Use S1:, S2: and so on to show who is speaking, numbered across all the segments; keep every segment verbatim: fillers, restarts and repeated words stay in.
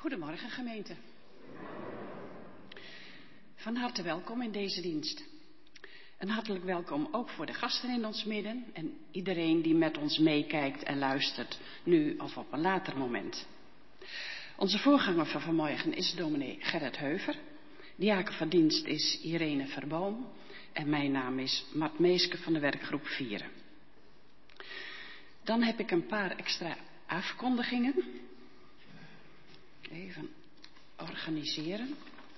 S1: Goedemorgen gemeente. Van harte welkom in deze dienst. En hartelijk welkom ook voor de gasten in ons midden en iedereen die met ons meekijkt en luistert, nu of op een later moment. Onze voorganger van vanmorgen is dominee Gerrit Heuver. Diaken van dienst is Irene Verboom en mijn naam is Mart Meeske van de werkgroep Vieren. Dan heb ik een paar extra afkondigingen. Even organiseren.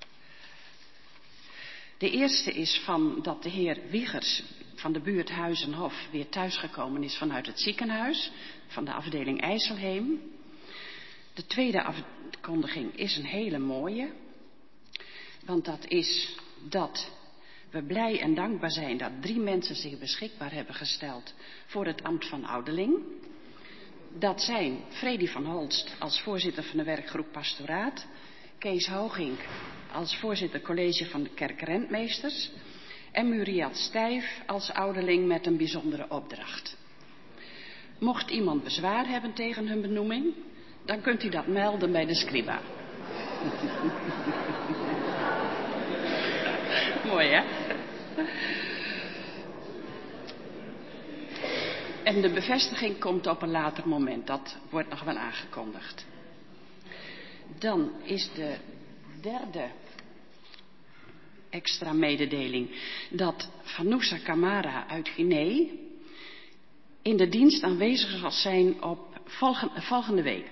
S1: De eerste is van dat de heer Wiegers van de buurt Huizenhof weer thuisgekomen is vanuit het ziekenhuis van de afdeling IJsselheem. De tweede afkondiging is een hele mooie, want dat is dat we blij en dankbaar zijn dat drie mensen zich beschikbaar hebben gesteld voor het ambt van ouderling. Dat zijn Fredy van Holst als voorzitter van de werkgroep Pastoraat, Kees Hogink als voorzitter college van de kerkrentmeesters en Muriat Stijf als ouderling met een bijzondere opdracht. Mocht iemand bezwaar hebben tegen hun benoeming, dan kunt u dat melden bij de scriba. Mooi, hè? En de bevestiging komt op een later moment. Dat wordt nog wel aangekondigd. Dan is de derde extra mededeling dat Vanoussa Camara uit Guinea in de dienst aanwezig zal zijn op volgende, volgende week.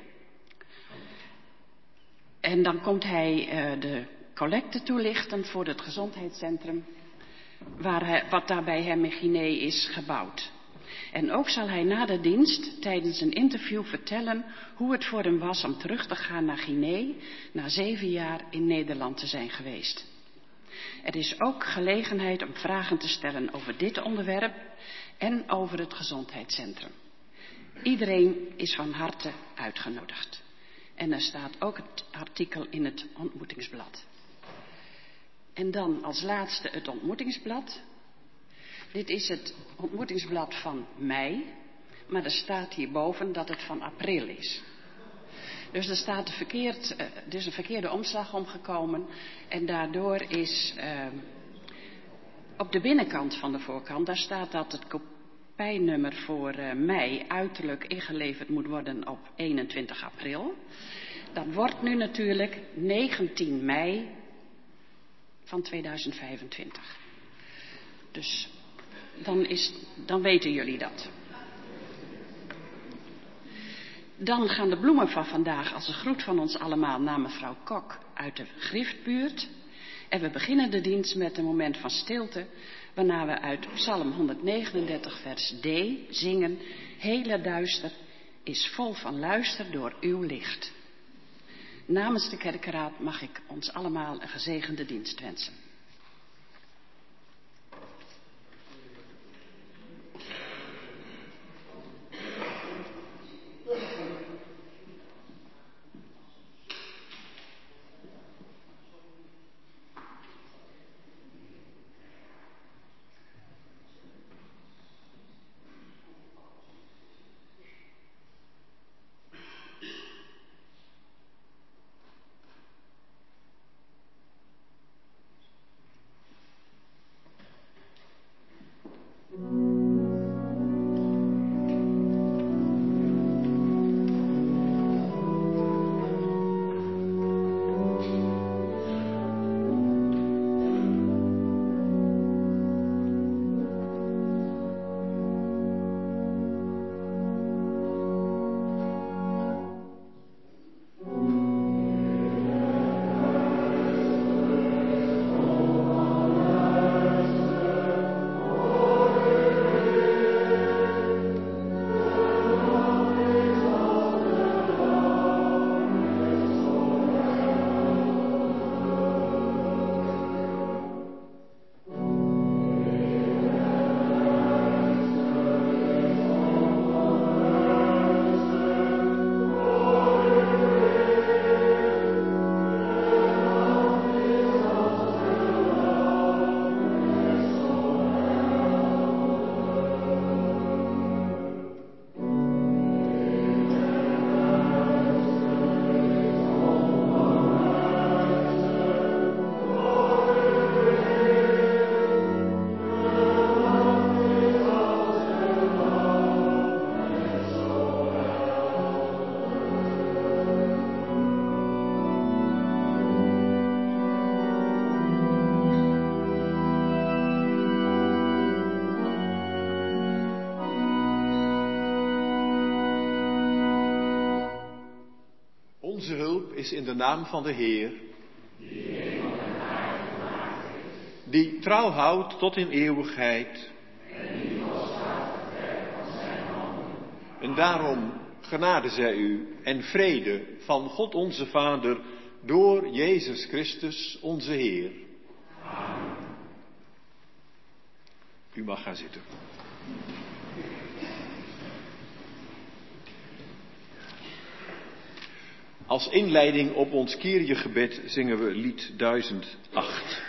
S1: En dan komt hij uh, de collecte toelichten voor het gezondheidscentrum waar hij, wat daar bij hem in Guinea is gebouwd. En ook zal hij na de dienst tijdens een interview vertellen hoe het voor hem was om terug te gaan naar Guinea na zeven jaar in Nederland te zijn geweest. Er is ook gelegenheid om vragen te stellen over dit onderwerp en over het gezondheidscentrum. Iedereen is van harte uitgenodigd. En er staat ook het artikel in het ontmoetingsblad. En dan als laatste het ontmoetingsblad. Dit is het ontmoetingsblad van mei, maar er staat hierboven dat het van april is. Dus er staat een, verkeerd, uh, er is een verkeerde omslag omgekomen en daardoor is uh, op de binnenkant van de voorkant, daar staat dat het kopijnummer voor uh, mei uiterlijk ingeleverd moet worden op eenentwintig april. Dat wordt nu natuurlijk negentien mei van tweeduizend vijfentwintig. Dus dan, is, dan weten jullie dat. Dan gaan de bloemen van vandaag als een groet van ons allemaal naar mevrouw Kok uit de Griftbuurt. En we beginnen de dienst met een moment van stilte, waarna we uit Psalm honderdnegenendertig vers D zingen: Hele duister is vol van luister door uw licht. Namens de kerkenraad mag ik ons allemaal een gezegende dienst wensen.
S2: onze hulp is in de naam van de Heer, die trouw houdt tot in eeuwigheid. En daarom genade zij u en vrede van God onze Vader door Jezus Christus onze Heer. Amen. U mag gaan zitten. Als inleiding op ons Kyrie-gebed zingen we lied duizend acht.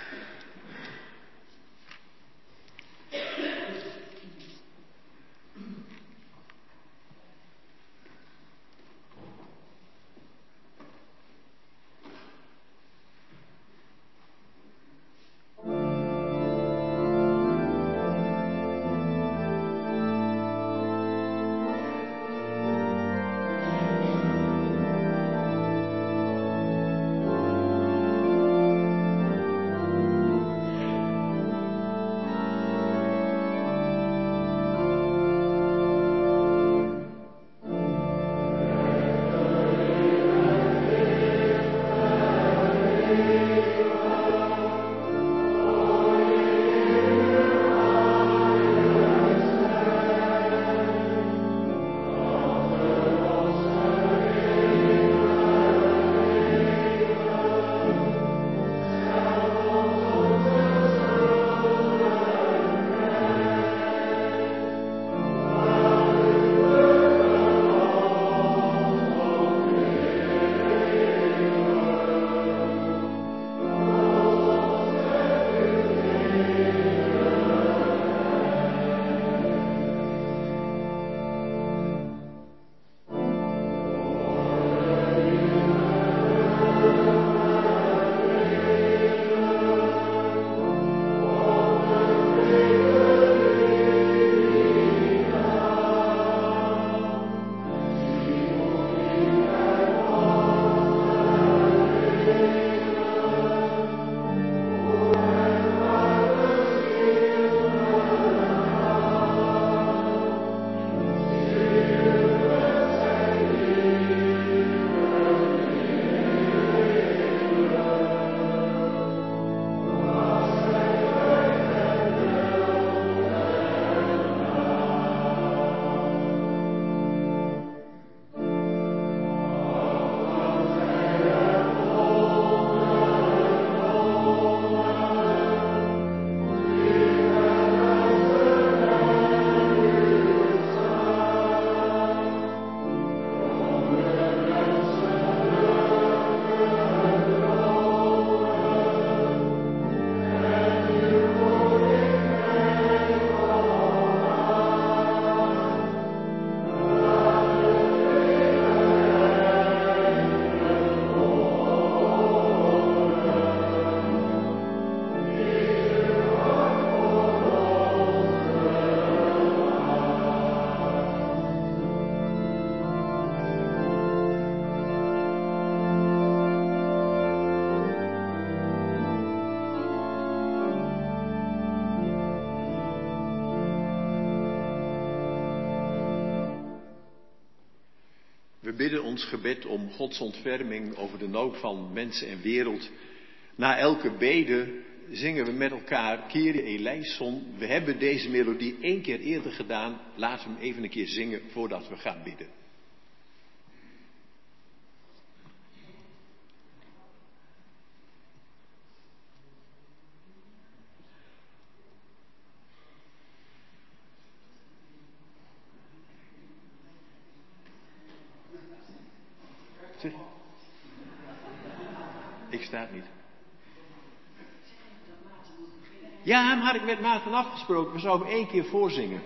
S2: We bidden ons gebed om Gods ontferming over de nood van mensen en wereld. Na elke bede zingen we met elkaar Kyrie eleison. We hebben deze melodie één keer eerder gedaan. Laten we hem even een keer zingen voordat we gaan bidden. Zeg. Ik sta het niet. Ja, hem had ik met Maarten afgesproken. We zouden hem één keer voorzingen.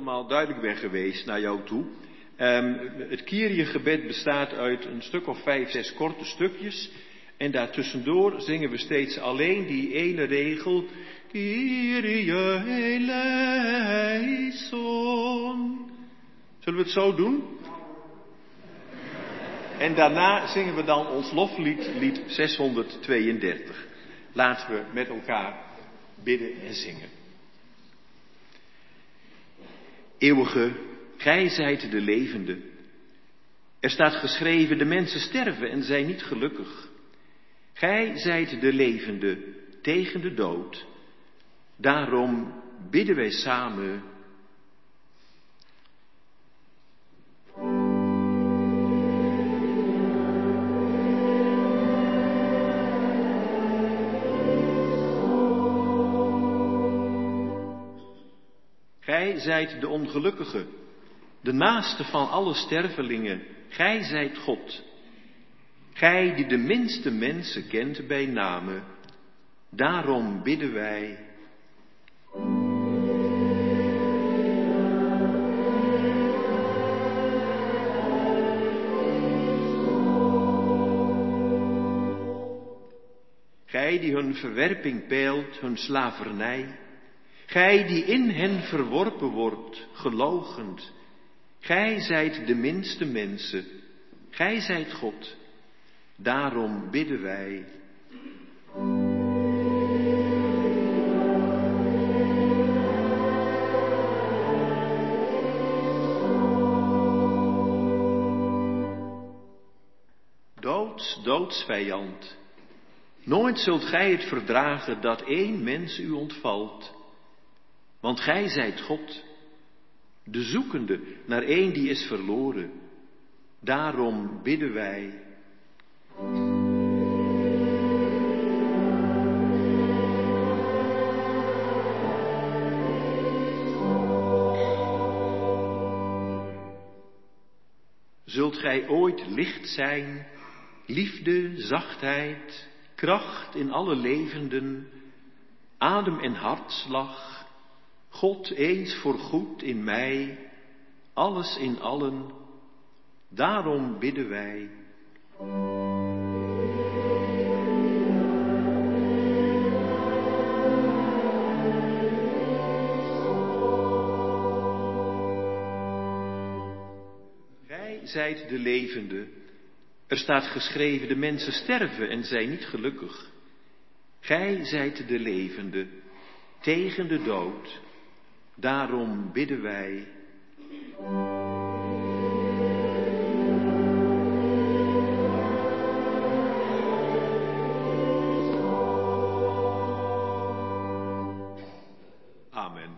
S2: helemaal duidelijk ben geweest naar jou toe. Um, het Kyrie-gebed bestaat uit een stuk of vijf, zes korte stukjes. En daartussendoor zingen we steeds alleen die ene regel. Kyrie eleison. Zullen we het zo doen? En daarna zingen we dan ons loflied, lied zeshonderdtweeëndertig. Laten we met elkaar bidden en zingen. Eeuwige, gij zijt de levende. Er staat geschreven, de mensen sterven en zijn niet gelukkig. Gij zijt de levende tegen de dood. Daarom bidden wij samen. Gij zijt de ongelukkige, de naaste van alle stervelingen. Gij zijt God. Gij die de minste mensen kent bij name. Daarom bidden wij. Gij die hun verwerping peilt, hun slavernij. Gij die in hen verworpen wordt, geloochend. Gij zijt de minste mensen. Gij zijt God. Daarom bidden wij. Doods, doodsvijand. Nooit zult gij het verdragen dat één mens u ontvalt. Want gij zijt God, de zoekende naar één die is verloren. Daarom bidden wij. Zult gij ooit licht zijn, liefde, zachtheid, kracht in alle levenden, adem en hartslag, God eens voor goed in mij, alles in allen, daarom bidden wij. Gij zijt de levende. Er staat geschreven, de mensen sterven en zijn niet gelukkig. Gij zijt de levende, tegen de dood. Daarom bidden wij. Amen.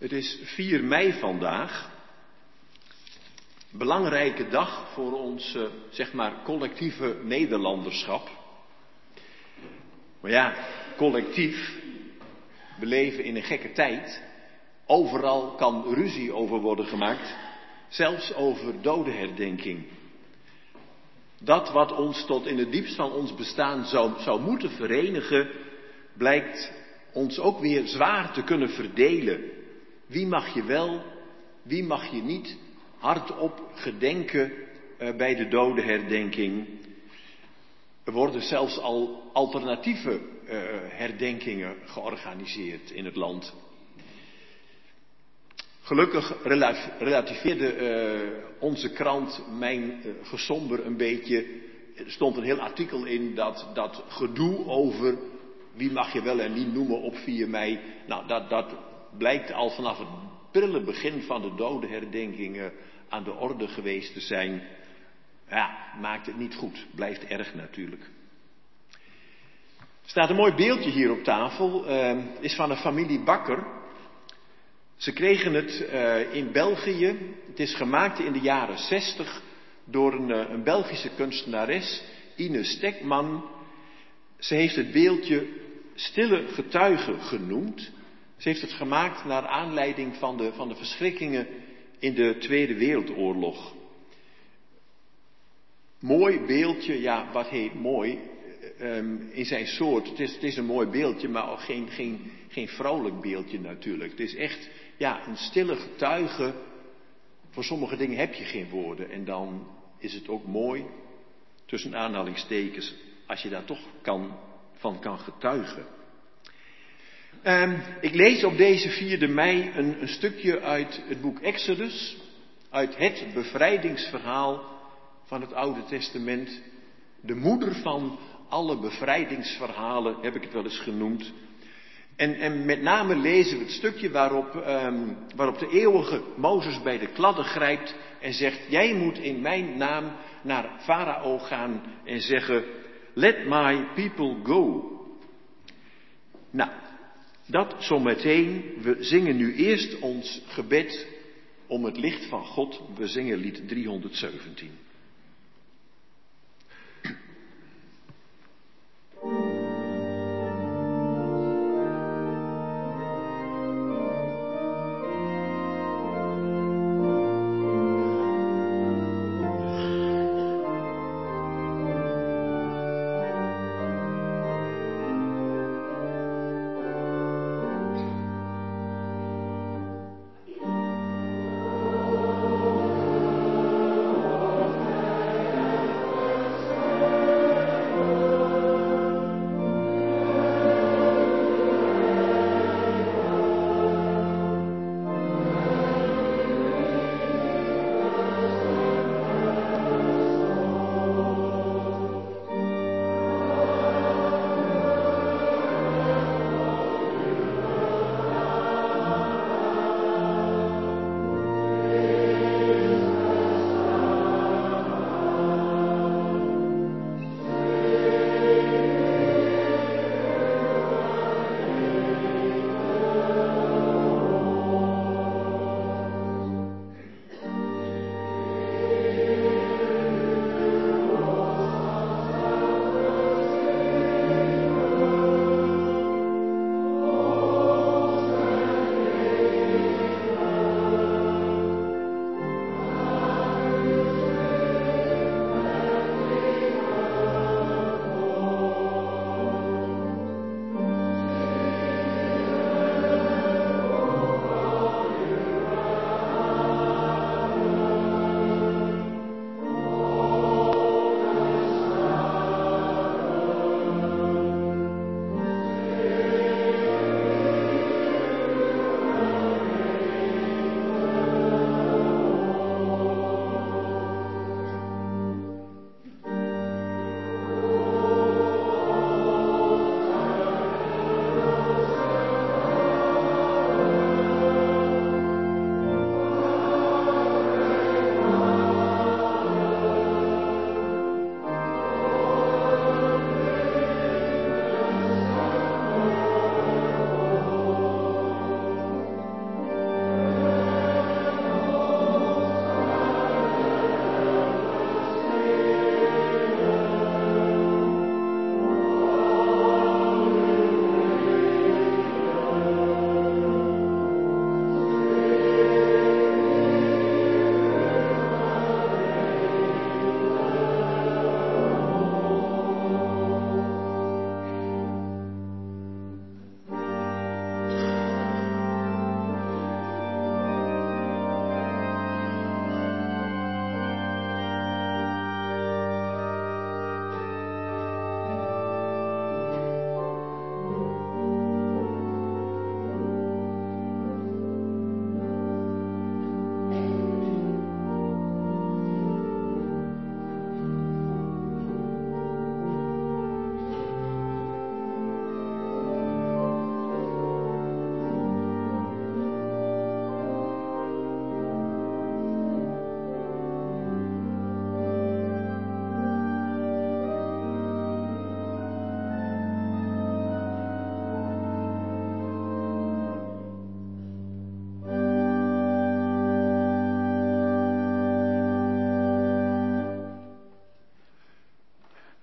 S2: Het is vier mei vandaag. Belangrijke dag voor ons, uh, zeg maar, collectieve Nederlanderschap. Maar ja, collectief. We leven in een gekke tijd. Overal kan ruzie over worden gemaakt. Zelfs over dodenherdenking. Dat wat ons tot in het diepst van ons bestaan zou, zou moeten verenigen, blijkt ons ook weer zwaar te kunnen verdelen. Wie mag je wel, wie mag je niet hardop gedenken uh, bij de dodenherdenking. Er worden zelfs al alternatieve uh, herdenkingen georganiseerd in het land. Gelukkig relativeerde uh, onze krant mijn uh, gesomber een beetje. Er stond een heel artikel in dat, dat gedoe over wie mag je wel en niet noemen op vier mei. Nou, dat, dat blijkt al vanaf het prille begin van de dodenherdenkingen aan de orde geweest te zijn. Ja, maakt het niet goed. Blijft erg natuurlijk. Er staat een mooi beeldje hier op tafel. Uh, is van een familie Bakker. Ze kregen het uh, in België. Het is gemaakt in de jaren zestig door een, uh, een Belgische kunstenares, Ine Stekman. Ze heeft het beeldje Stille Getuige genoemd. Ze heeft het gemaakt naar aanleiding van de, van de verschrikkingen in de Tweede Wereldoorlog. Mooi beeldje, ja, wat heet mooi um, in zijn soort. Het is, het is een mooi beeldje, maar ook geen, geen, geen vrolijk beeldje natuurlijk. Het is echt, ja, een stille getuige. Voor sommige dingen heb je geen woorden. En dan is het ook mooi, tussen aanhalingstekens, als je daar toch kan, van kan getuigen. Um, ik lees op deze vierde mei een, een stukje uit het boek Exodus. Uit het bevrijdingsverhaal van het Oude Testament. De moeder van alle bevrijdingsverhalen, heb ik het wel eens genoemd. En, en met name lezen we het stukje waarop, um, waarop de eeuwige Mozes bij de kladden grijpt en zegt: jij moet in mijn naam naar Farao gaan en zeggen: let my people go. Nou, dat zometeen. We zingen nu eerst ons gebed om het licht van God. We zingen lied driehonderdzeventien.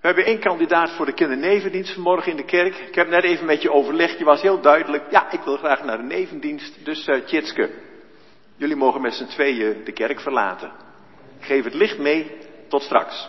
S2: We hebben één kandidaat voor de kindernevendienst vanmorgen in de kerk. Ik heb net even met je overlegd. Je was heel duidelijk. Ja, ik wil graag naar de nevendienst. Dus uh, Tjitske, jullie mogen met z'n tweeën de kerk verlaten. Geef het licht mee. Tot straks.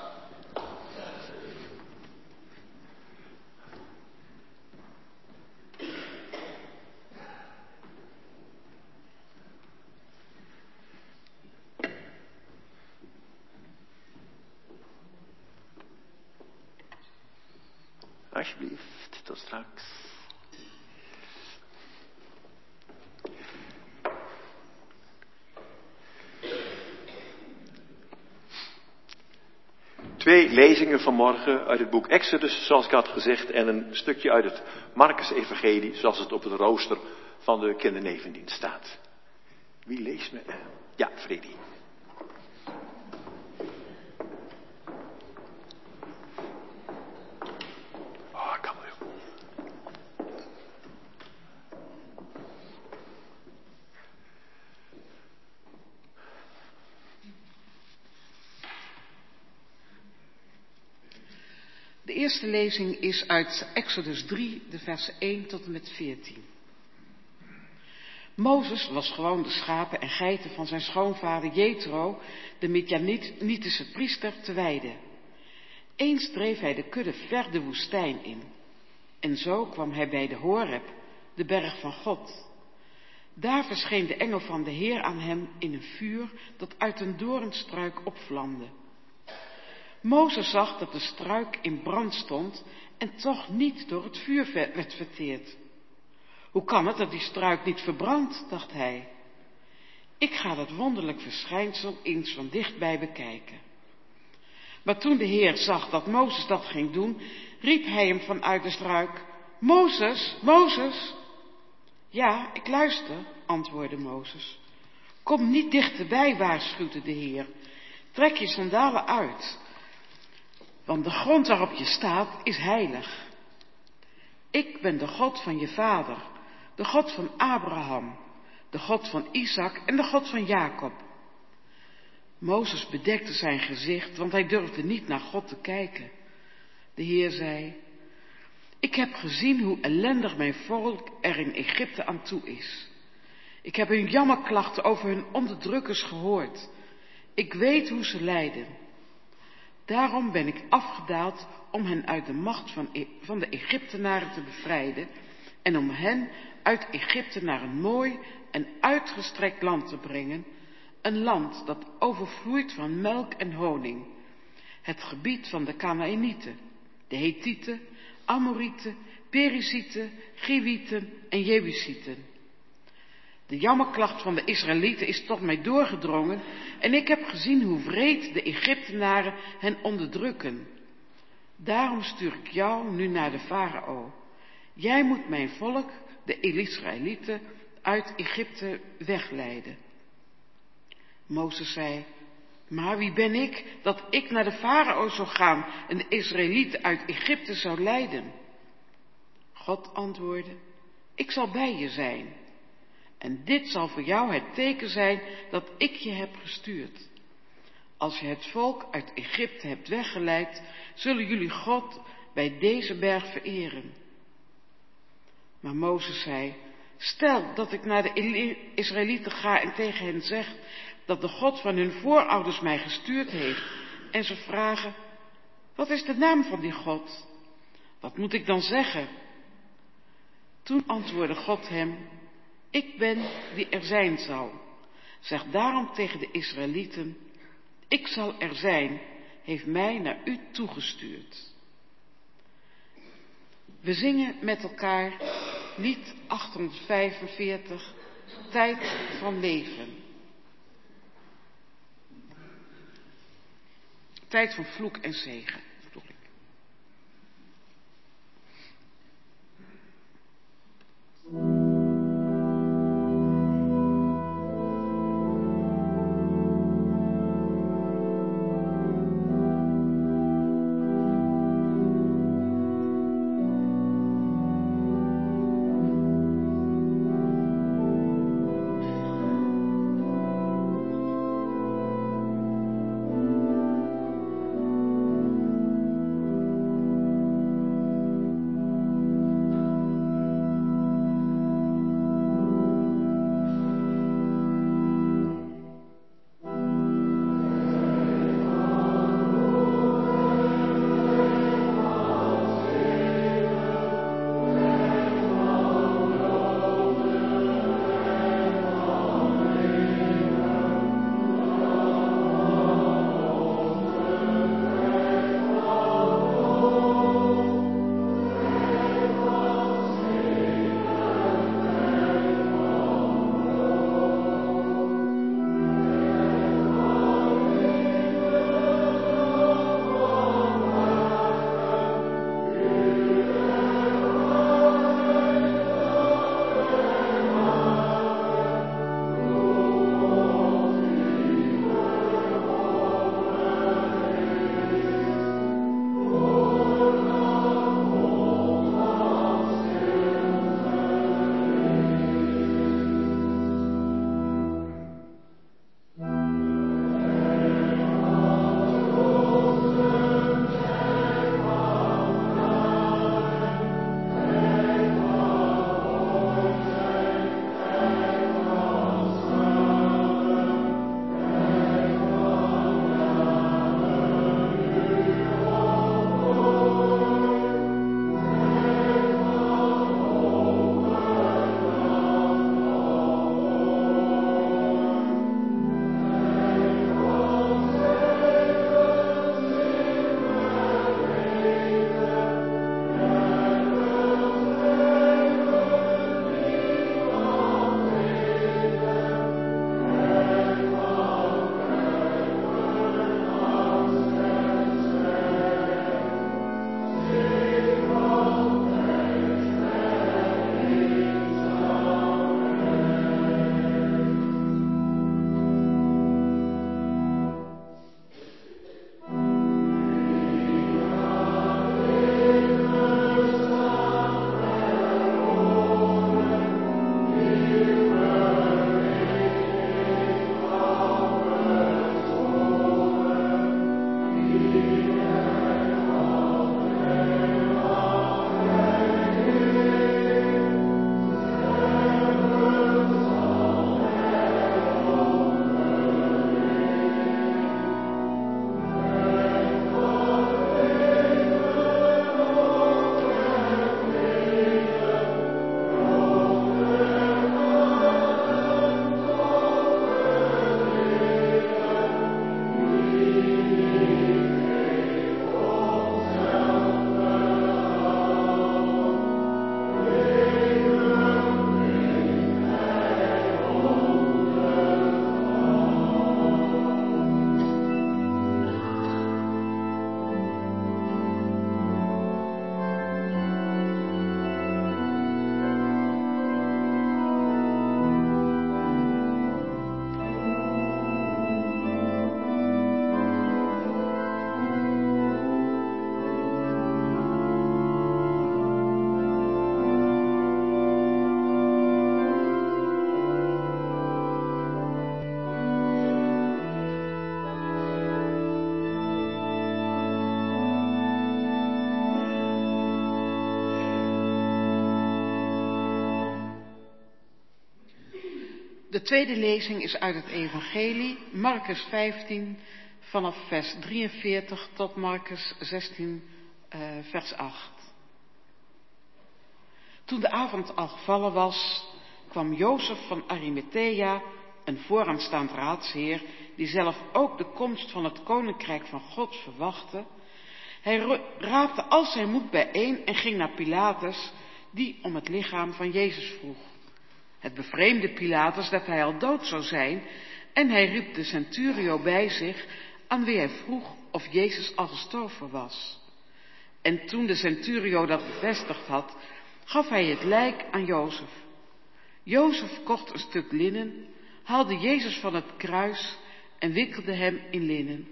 S2: Alsjeblieft, tot straks. Twee lezingen vanmorgen uit het boek Exodus, zoals ik had gezegd, en een stukje uit het Marcus-evangelie, zoals het op het rooster van de kindernevendienst staat. Wie leest me? Ja, Freddy. Oh, kan wel.
S1: De eerste lezing is uit Exodus drie, de versen één tot en met veertien. Mozes was gewoon de schapen en geiten van zijn schoonvader Jethro, de Midjanitische priester, te weiden. Eens dreef hij de kudde ver de woestijn in. En zo kwam hij bij de Horeb, de berg van God. Daar verscheen de engel van de Heer aan hem in een vuur dat uit een doornstruik opvlamde. Mozes zag dat de struik in brand stond en toch niet door het vuur werd verteerd. Hoe kan het dat die struik niet verbrandt, dacht hij. Ik ga dat wonderlijk verschijnsel eens van dichtbij bekijken. Maar toen de Heer zag dat Mozes dat ging doen, riep hij hem vanuit de struik: Mozes, Mozes! Ja, ik luister, antwoordde Mozes. Kom niet dichterbij, waarschuwde de Heer. Trek je sandalen uit, want de grond waarop je staat is heilig. Ik ben de God van je vader, de God van Abraham, de God van Isaac en de God van Jacob. Mozes bedekte zijn gezicht, want hij durfde niet naar God te kijken. De Heer zei: Ik heb gezien hoe ellendig mijn volk er in Egypte aan toe is. Ik heb hun jammerklachten over hun onderdrukkers gehoord. Ik weet hoe ze lijden. Daarom ben ik afgedaald om hen uit de macht van, e- van de Egyptenaren te bevrijden en om hen uit Egypte naar een mooi en uitgestrekt land te brengen, een land dat overvloeit van melk en honing, het gebied van de Kanaïnieten, de Hethieten, Amorieten, Perizieten, Giwieten en Jebusieten. De jammerklacht van de Israëlieten is tot mij doorgedrongen en ik heb gezien hoe wreed de Egyptenaren hen onderdrukken. Daarom stuur ik jou nu naar de farao. Jij moet mijn volk, de Israëlieten, uit Egypte wegleiden. Mozes zei: Maar wie ben ik dat ik naar de farao zou gaan en de Israëlieten uit Egypte zou leiden? God antwoordde: Ik zal bij je zijn. En dit zal voor jou het teken zijn dat ik je heb gestuurd. Als je het volk uit Egypte hebt weggeleid, zullen jullie God bij deze berg vereren. Maar Mozes zei: Stel dat ik naar de Israëlieten ga en tegen hen zeg dat de God van hun voorouders mij gestuurd heeft. En ze vragen: Wat is de naam van die God? Wat moet ik dan zeggen? Toen antwoordde God hem: Ik ben die er zijn zal. Zeg daarom tegen de Israëlieten: Ik zal er zijn, heeft mij naar u toegestuurd. We zingen met elkaar lied achthonderdvijfenveertig, Tijd van leven. Tijd van vloek en zegen.
S3: De tweede lezing is uit het Evangelie, Marcus vijftien, vanaf vers drieënveertig tot Marcus zestien, uh, vers acht. Toen de avond al gevallen was, kwam Jozef van Arimathea, een vooraanstaand raadsheer, die zelf ook de komst van het koninkrijk van God verwachtte. Hij raapte al zijn moed bijeen en ging naar Pilatus, die om het lichaam van Jezus vroeg. Het bevreemde Pilatus dat hij al dood zou zijn, en hij riep de centurio bij zich, aan wie hij vroeg of Jezus al gestorven was. En toen de centurio dat bevestigd had, gaf hij het lijk aan Jozef. Jozef kocht een stuk linnen, haalde Jezus van het kruis en wikkelde hem in linnen.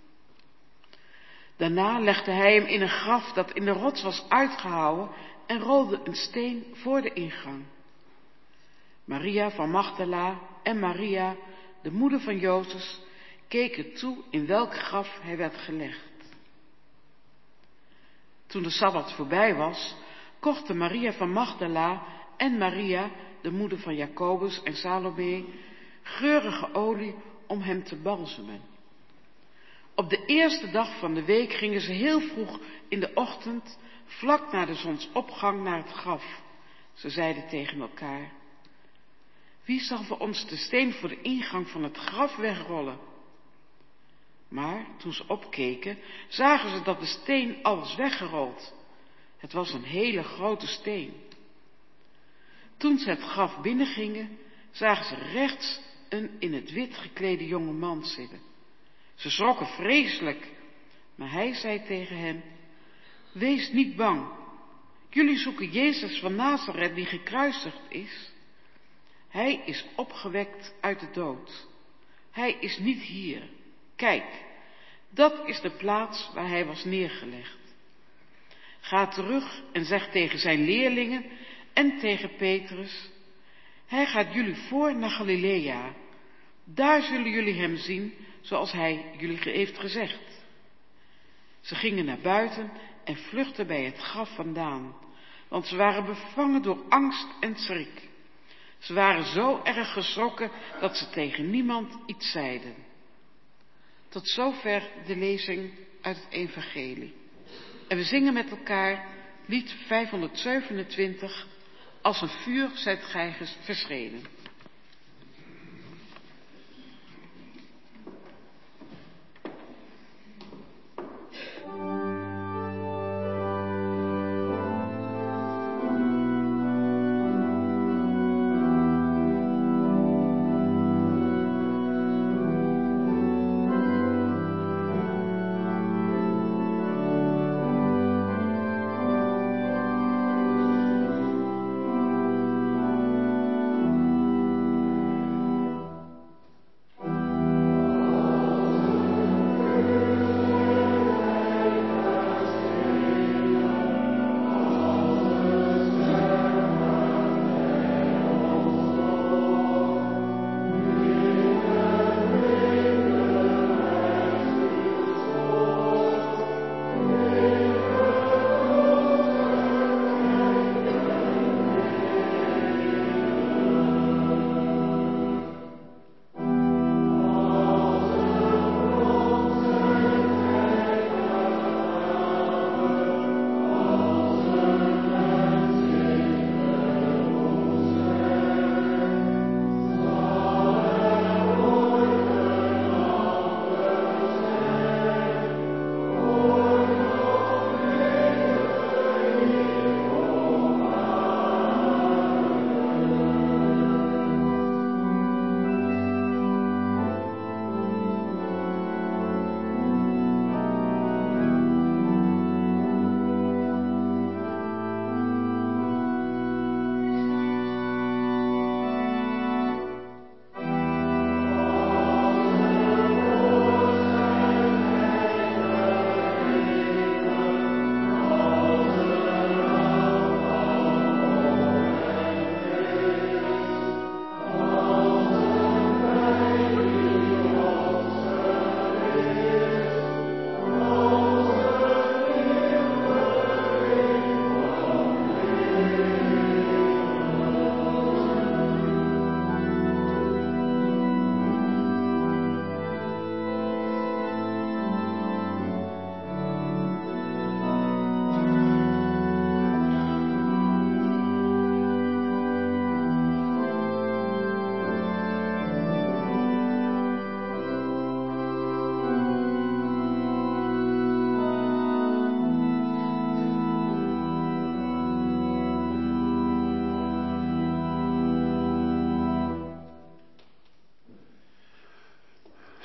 S3: Daarna legde hij hem in een graf dat in de rots was uitgehouwen en rolde een steen voor de ingang. Maria van Magdala en Maria, de moeder van Jozef, keken toe in welk graf hij werd gelegd. Toen de sabbat voorbij was, kochten Maria van Magdala en Maria, de moeder van Jacobus en Salome, geurige olie om hem te balsemen. Op de eerste dag van de week gingen ze heel vroeg in de ochtend, vlak na de zonsopgang, naar het graf. Ze zeiden tegen elkaar: wie zal voor ons de steen voor de ingang van het graf wegrollen? Maar toen ze opkeken, zagen ze dat de steen al was weggerold. Het was een hele grote steen. Toen ze het graf binnengingen, zagen ze rechts een in het wit geklede jonge man zitten. Ze schrokken vreselijk, maar hij zei tegen hen: wees niet bang. Jullie zoeken Jezus van Nazareth die gekruisigd is. Hij is opgewekt uit de dood. Hij is niet hier. Kijk, dat is de plaats waar hij was neergelegd. Ga terug en zeg tegen zijn leerlingen en tegen Petrus: hij gaat jullie voor naar Galilea. Daar zullen jullie hem zien, zoals hij jullie heeft gezegd. Ze gingen naar buiten en vluchtten bij het graf vandaan, want ze waren bevangen door angst en schrik. Ze waren zo erg geschrokken dat ze tegen niemand iets zeiden. Tot zover de lezing uit het Evangelie. En we zingen met elkaar lied vijfhonderdzevenentwintig, als een vuur zijt gij verschenen.
S4: Thank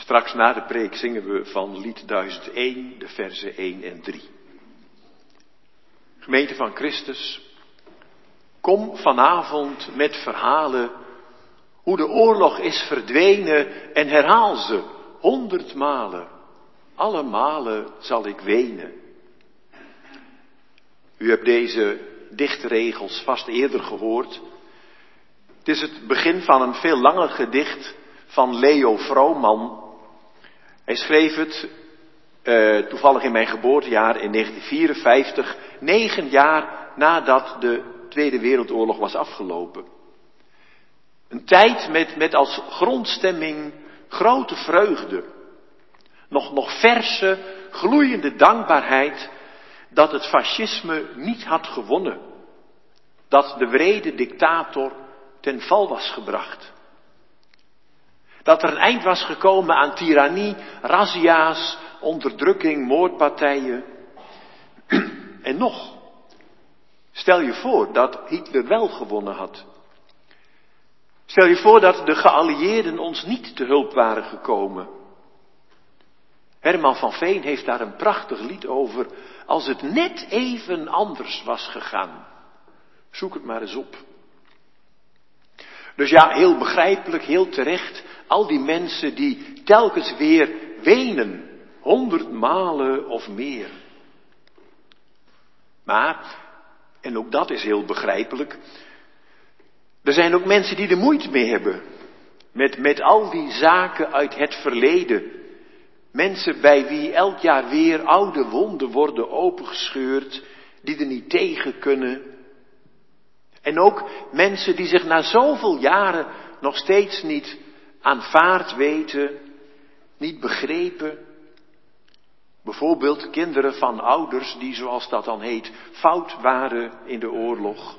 S2: Straks na de preek zingen we van lied duizend één, de verzen één en drie. Gemeente van Christus, kom vanavond met verhalen hoe de oorlog is verdwenen en herhaal ze honderd malen. Alle malen zal ik wenen. U hebt deze dichtregels vast eerder gehoord. Het is het begin van een veel langer gedicht van Leo Vrooman. Hij schreef het uh, toevallig in mijn geboortejaar in negentien vierenvijftig, negen jaar nadat de Tweede Wereldoorlog was afgelopen. Een tijd met, met als grondstemming grote vreugde. Nog, nog verse, gloeiende dankbaarheid dat het fascisme niet had gewonnen. Dat de wrede dictator ten val was gebracht. Dat er een eind was gekomen aan tirannie, razzia's, onderdrukking, moordpartijen. En nog, stel je voor dat Hitler wel gewonnen had. Stel je voor dat de geallieerden ons niet te hulp waren gekomen. Herman van Veen heeft daar een prachtig lied over. Als het net even anders was gegaan. Zoek het maar eens op. Dus ja, heel begrijpelijk, heel terecht. Al die mensen die telkens weer wenen. Honderd malen of meer. Maar, en ook dat is heel begrijpelijk. Er zijn ook mensen die er moeite mee hebben. Met, met al die zaken uit het verleden. Mensen bij wie elk jaar weer oude wonden worden opengescheurd. Die er niet tegen kunnen. En ook mensen die zich na zoveel jaren nog steeds niet aanvaard weten. Niet begrepen. Bijvoorbeeld kinderen van ouders die, zoals dat dan heet, fout waren in de oorlog.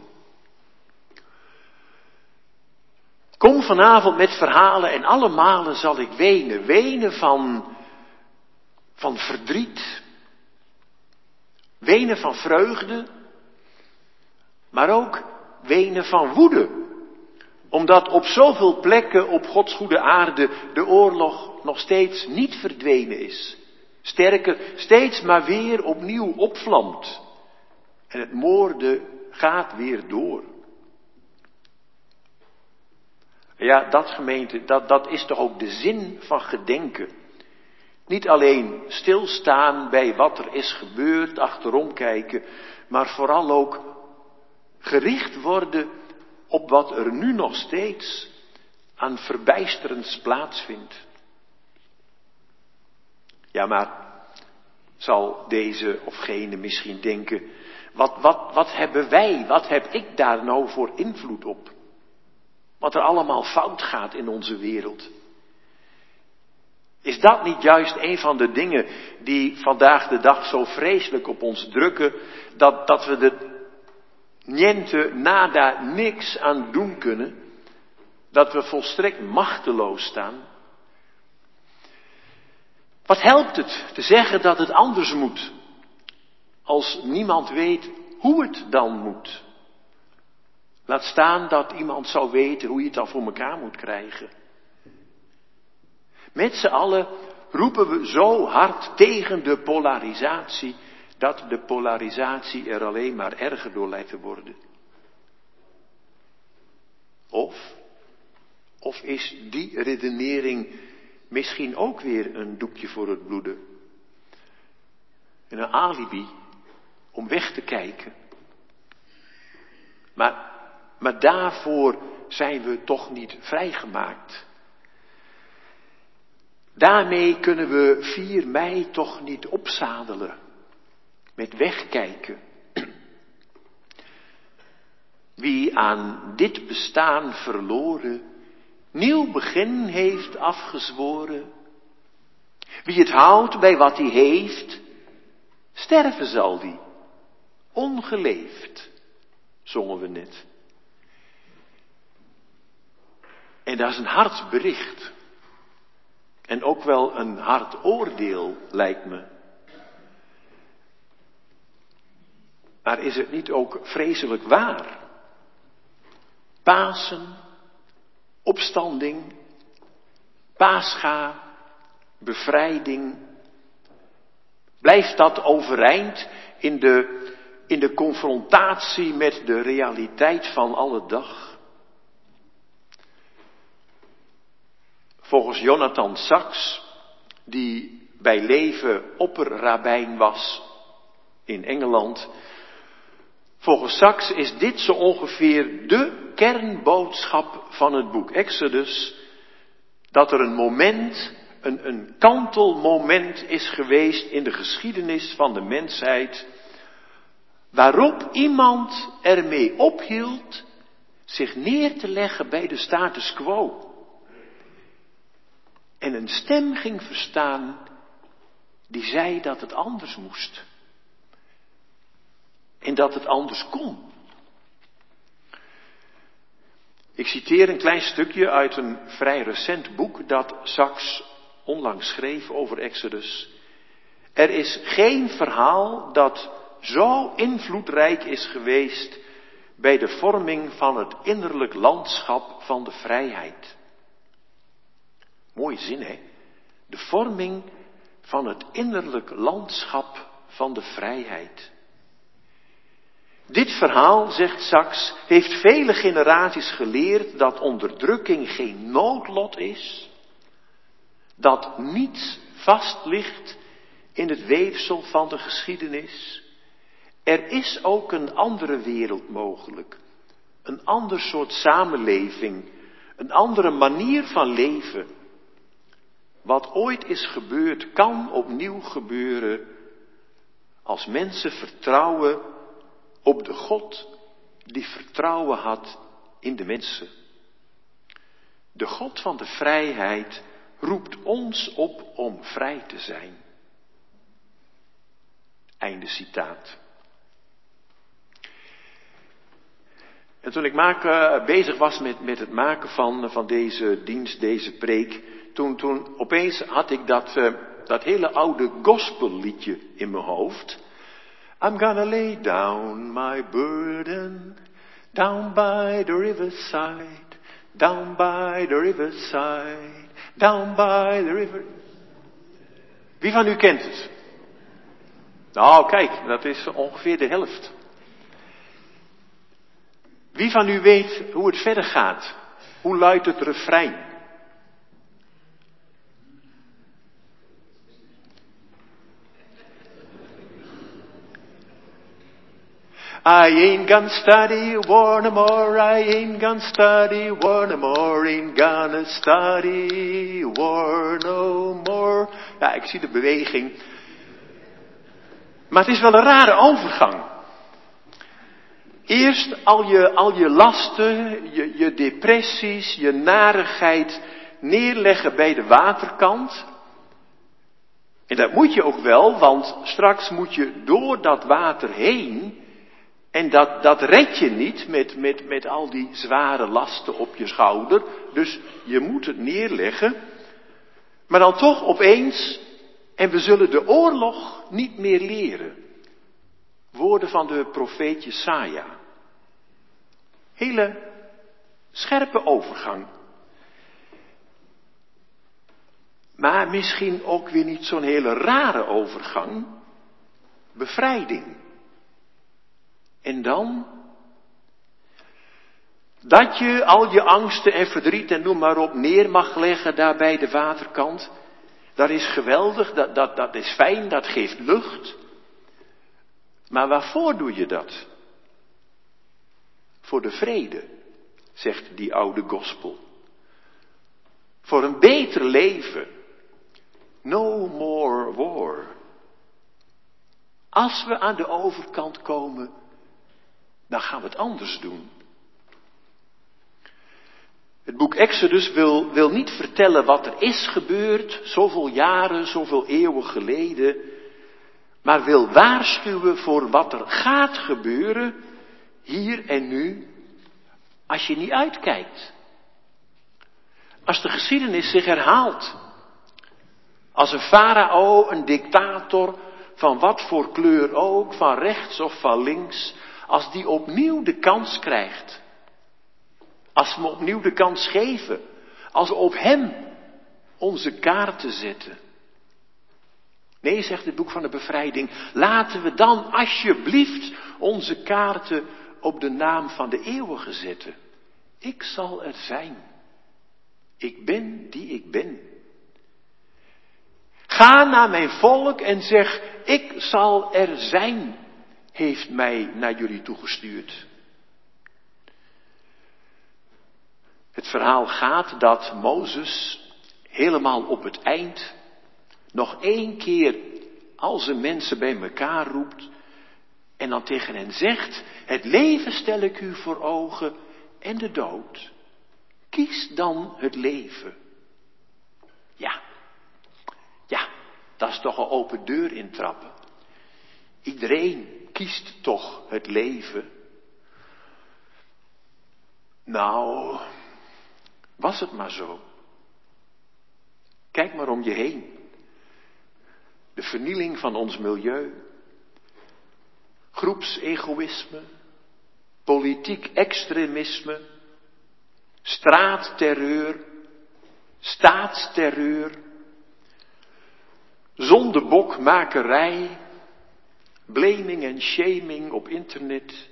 S2: Kom vanavond met verhalen en alle malen zal ik wenen. Wenen van, van verdriet. Wenen van vreugde. Maar ook wenen van woede. Omdat op zoveel plekken op Gods goede aarde de oorlog nog steeds niet verdwenen is. Sterker, steeds maar weer opnieuw opvlamt. En het moorden gaat weer door. Ja, dat gemeente, dat, dat is toch ook de zin van gedenken. Niet alleen stilstaan bij wat er is gebeurd, achterom kijken, maar vooral ook gericht worden op wat er nu nog steeds aan verbijsterends plaatsvindt. Ja, maar zal deze of gene misschien denken, wat, wat, wat hebben wij, wat heb ik daar nou voor invloed op? Wat er allemaal fout gaat in onze wereld. Is dat niet juist een van de dingen die vandaag de dag zo vreselijk op ons drukken, dat, dat we er niente, nada, niks aan doen kunnen? Dat we volstrekt machteloos staan? Wat helpt het te zeggen dat het anders moet, als niemand weet hoe het dan moet? Laat staan dat iemand zou weten hoe je het dan voor elkaar moet krijgen. Met z'n allen roepen we zo hard tegen de polarisatie, dat de polarisatie er alleen maar erger door lijkt te worden. Of, of is die redenering misschien ook weer een doekje voor het bloeden? En een alibi om weg te kijken. Maar, maar daarvoor zijn we toch niet vrijgemaakt. Daarmee kunnen we vier mei toch niet opzadelen. Met wegkijken. Wie aan dit bestaan verloren, nieuw begin heeft afgezworen. Wie het houdt bij wat hij heeft, sterven zal die, ongeleefd, zongen we net. En dat is een hard bericht. En ook wel een hard oordeel, lijkt me. Maar is het niet ook vreselijk waar? Pasen, opstanding, Pascha, bevrijding. Blijft dat overeind in de, in de confrontatie met de realiteit van alle dag? Volgens Jonathan Sacks, die bij leven opperrabijn was in Engeland, volgens Sacks is dit zo ongeveer de kernboodschap van het boek Exodus, dat er een moment, een, een kantelmoment is geweest in de geschiedenis van de mensheid, waarop iemand ermee ophield zich neer te leggen bij de status quo. En een stem ging verstaan die zei dat het anders moest. En dat het anders kon. Ik citeer een klein stukje uit een vrij recent boek dat Sacks onlangs schreef over Exodus. Er is geen verhaal dat zo invloedrijk is geweest bij de vorming van het innerlijk landschap van de vrijheid. Mooie zin, hè? De vorming van het innerlijk landschap van de vrijheid. Dit verhaal, zegt Sacks, heeft vele generaties geleerd dat onderdrukking geen noodlot is, dat niets vast ligt in het weefsel van de geschiedenis. Er is ook een andere wereld mogelijk, een ander soort samenleving, een andere manier van leven. Wat ooit is gebeurd, kan opnieuw gebeuren als mensen vertrouwen op de God die vertrouwen had in de mensen. De God van de vrijheid roept ons op om vrij te zijn. Einde citaat. En toen ik maken, bezig was met, met het maken van, van deze dienst, deze preek, toen, toen opeens had ik dat, uh, dat hele oude gospelliedje in mijn hoofd. I'm gonna lay down my burden, down by the riverside, down by the riverside, down by the river. Wie van u kent het? Nou, kijk, dat is ongeveer de helft. Wie van u weet hoe het verder gaat? Hoe luidt het refrein? I ain't gonna study war no more, I ain't gonna study war no more, ain't gonna study war no more. Ja, ik zie de beweging. Maar het is wel een rare overgang. Eerst al je, al je lasten, je, je depressies, je narigheid neerleggen bij de waterkant. En dat moet je ook wel, want straks moet je door dat water heen. En dat, dat red je niet met, met, met al die zware lasten op je schouder. Dus je moet het neerleggen. Maar dan toch opeens, en we zullen de oorlog niet meer leren. Woorden van de profeet Jesaja. Hele scherpe overgang. Maar misschien ook weer niet zo'n hele rare overgang. Bevrijding. En dan? Dat je al je angsten en verdriet en noem maar op neer mag leggen daar bij de waterkant. Dat is geweldig, dat, dat, dat is fijn, dat geeft lucht. Maar waarvoor doe je dat? Voor de vrede, zegt die oude gospel. Voor een beter leven. No more war. Als we aan de overkant komen, dan gaan we het anders doen. Het boek Exodus wil, wil niet vertellen wat er is gebeurd, zoveel jaren, zoveel eeuwen geleden, maar wil waarschuwen voor wat er gaat gebeuren, hier en nu, als je niet uitkijkt. Als de geschiedenis zich herhaalt. Als een farao, een dictator, van wat voor kleur ook, van rechts of van links, als die opnieuw de kans krijgt. Als we hem opnieuw de kans geven. Als we op hem onze kaarten zetten. Nee, zegt het boek van de bevrijding, laten we dan alsjeblieft onze kaarten op de naam van de eeuwige zetten. Ik zal er zijn. Ik ben die ik ben. Ga naar mijn volk en zeg, ik zal er zijn, heeft mij naar jullie toegestuurd. Het verhaal gaat dat Mozes helemaal op het eind nog één keer al zijn mensen bij elkaar roept en dan tegen hen zegt, het leven stel ik u voor ogen en de dood. Kies dan het leven. Ja, ja, dat is toch een open deur intrappen. Iedereen kiest toch het leven. Nou, was het maar zo. Kijk maar om je heen. De vernieling van ons milieu. Groepsegoïsme. Politiek extremisme. Straatterreur. Staatsterreur. Zondebokmakerij. Blaming en shaming op internet.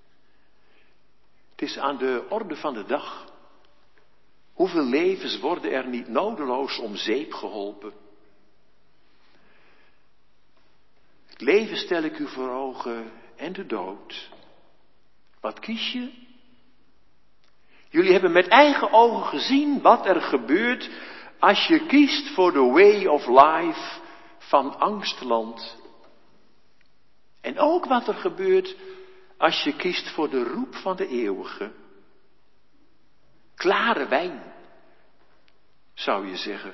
S2: Het is aan de orde van de dag. Hoeveel levens worden er niet nodeloos om zeep geholpen? Het leven stel ik u voor ogen en de dood. Wat kies je? Jullie hebben met eigen ogen gezien wat er gebeurt als je kiest voor de way of life van angstland. En ook wat er gebeurt als je kiest voor de roep van de eeuwige. Klare wijn, zou je zeggen.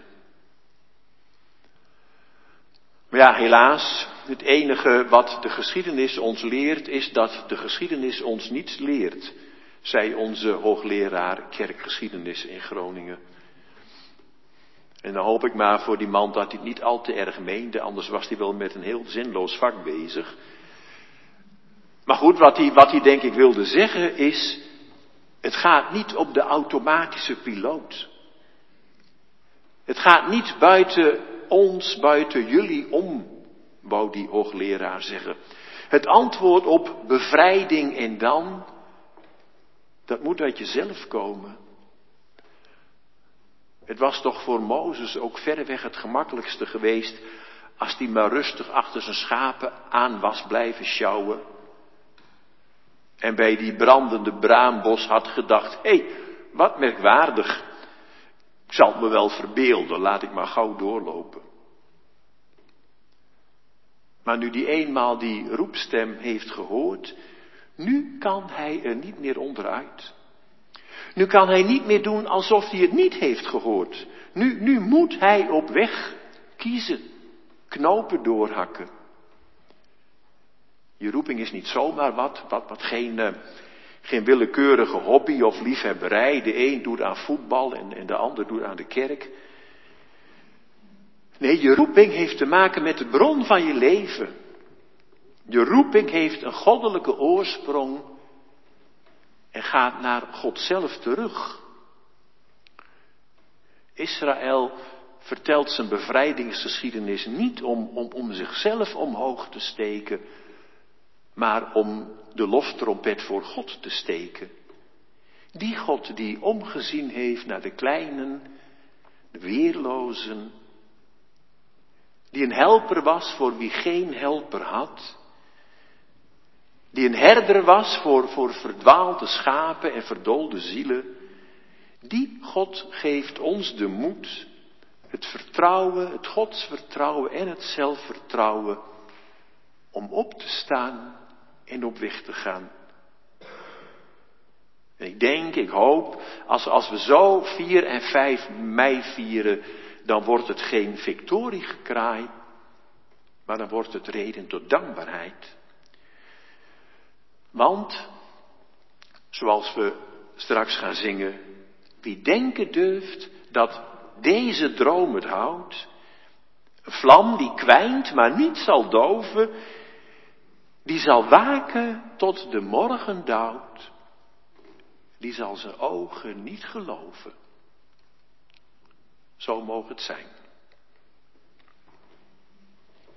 S2: Maar ja, helaas, het enige wat de geschiedenis ons leert, is dat de geschiedenis ons niets leert, zei onze hoogleraar kerkgeschiedenis in Groningen. En dan hoop ik maar voor die man dat hij het niet al te erg meende, anders was hij wel met een heel zinloos vak bezig. Maar goed, wat hij, wat hij denk ik wilde zeggen is, het gaat niet op de automatische piloot. Het gaat niet buiten ons, buiten jullie om, wou die hoogleraar zeggen. Het antwoord op bevrijding en dan, dat moet uit jezelf komen. Het was toch voor Mozes ook verreweg het gemakkelijkste geweest als hij maar rustig achter zijn schapen aan was blijven sjouwen. En bij die brandende braambos had gedacht, hé, hey, wat merkwaardig. Ik zal het me wel verbeelden, laat ik maar gauw doorlopen. Maar nu die eenmaal die roepstem heeft gehoord, nu kan hij er niet meer onderuit. Nu kan hij niet meer doen alsof hij het niet heeft gehoord. Nu, nu moet hij op weg kiezen, knopen doorhakken. Je roeping is niet zomaar wat, wat, wat geen, uh, geen willekeurige hobby of liefhebberij. De een doet aan voetbal en, en de ander doet aan de kerk. Nee, je roeping heeft te maken met de bron van je leven. Je roeping heeft een goddelijke oorsprong en gaat naar God zelf terug. Israël vertelt zijn bevrijdingsgeschiedenis niet om, om, om zichzelf omhoog te steken, maar om de loftrompet voor God te steken. Die God die omgezien heeft naar de kleinen, de weerlozen, die een helper was voor wie geen helper had, die een herder was voor, voor verdwaalde schapen en verdoolde zielen, die God geeft ons de moed, het vertrouwen, het godsvertrouwen en het zelfvertrouwen om op te staan en op weg te gaan. En ik denk, ik hoop, als, als we zo vier en vijf mei vieren, dan wordt het geen victoriegekraai, maar dan wordt het reden tot dankbaarheid. Want, zoals we straks gaan zingen, wie denken durft dat deze droom het houdt, een vlam die kwijnt, maar niet zal doven, die zal waken tot de morgen dauwt, die zal zijn ogen niet geloven. Zo mogen het zijn.